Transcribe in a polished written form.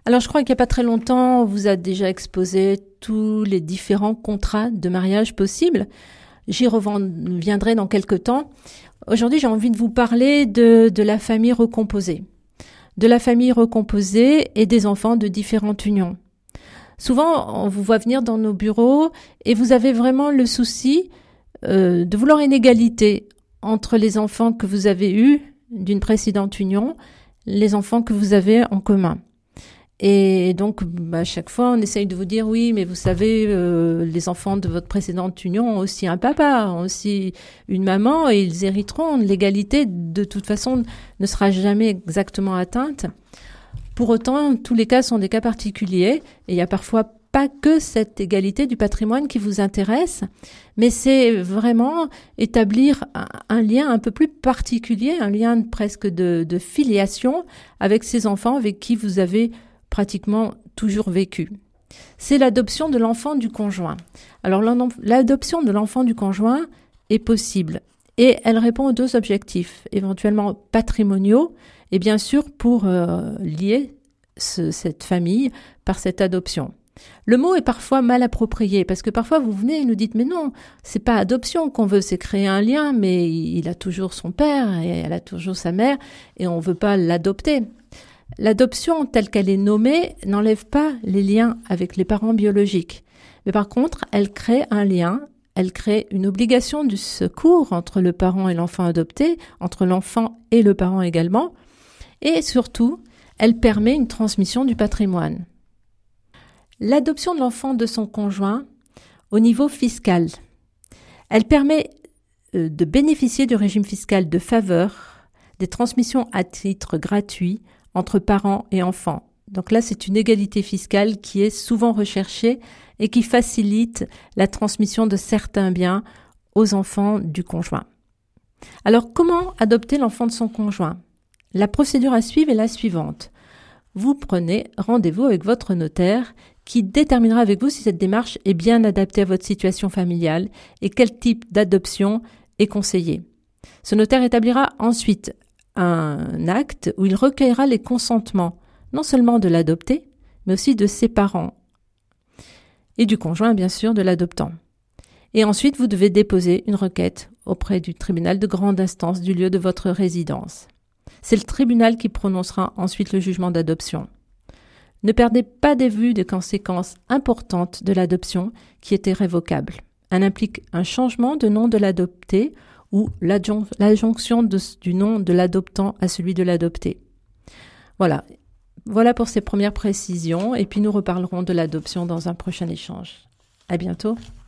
Alors, je crois qu'il n'y a pas très longtemps, on vous a déjà exposé tous les différents contrats de mariage possibles. J'y reviendrai dans quelques temps. Aujourd'hui, j'ai envie de vous parler de la famille recomposée. De la famille recomposée et des enfants de différentes unions. Souvent, on vous voit venir dans nos bureaux et vous avez vraiment le souci de vouloir une égalité entre les enfants que vous avez eus d'une précédente union, les enfants que vous avez en commun. Et donc, à chaque fois, on essaye de vous dire, oui, mais vous savez, les enfants de votre précédente union ont aussi un papa, ont aussi une maman, et ils hériteront. L'égalité, de toute façon, ne sera jamais exactement atteinte. Pour autant, tous les cas sont des cas particuliers, et il y a parfois pas que cette égalité du patrimoine qui vous intéresse, mais c'est vraiment établir un lien un peu plus particulier, un lien presque de filiation avec ces enfants avec qui vous avez pratiquement toujours vécu. C'est l'adoption de l'enfant du conjoint. Alors l'adoption de l'enfant du conjoint est possible et elle répond aux deux objectifs, éventuellement patrimoniaux et bien sûr pour lier cette famille par cette adoption. Le mot est parfois mal approprié parce que parfois vous venez et nous dites mais non, c'est pas adoption qu'on veut, c'est créer un lien, mais il a toujours son père et elle a toujours sa mère et on veut pas l'adopter. L'adoption telle qu'elle est nommée n'enlève pas les liens avec les parents biologiques. Mais par contre, elle crée un lien, elle crée une obligation du secours entre le parent et l'enfant adopté, entre l'enfant et le parent également. Et surtout, elle permet une transmission du patrimoine. L'adoption de l'enfant de son conjoint au niveau fiscal. Elle permet de bénéficier du régime fiscal de faveur, des transmissions à titre gratuit, entre parents et enfants. Donc là, c'est une égalité fiscale qui est souvent recherchée et qui facilite la transmission de certains biens aux enfants du conjoint. Alors, comment adopter l'enfant de son conjoint ? La procédure à suivre est la suivante. Vous prenez rendez-vous avec votre notaire qui déterminera avec vous si cette démarche est bien adaptée à votre situation familiale et quel type d'adoption est conseillé. Ce notaire établira ensuite un acte où il recueillera les consentements, non seulement de l'adopté, mais aussi de ses parents et du conjoint, bien sûr, de l'adoptant. Et ensuite, vous devez déposer une requête auprès du tribunal de grande instance du lieu de votre résidence. C'est le tribunal qui prononcera ensuite le jugement d'adoption. Ne perdez pas de vue des conséquences importantes de l'adoption qui est irrévocable. Elle implique un changement de nom de l'adopté ou l'adjonction du nom de l'adoptant à celui de l'adopté. Voilà pour ces premières précisions et puis nous reparlerons de l'adoption dans un prochain échange. À bientôt.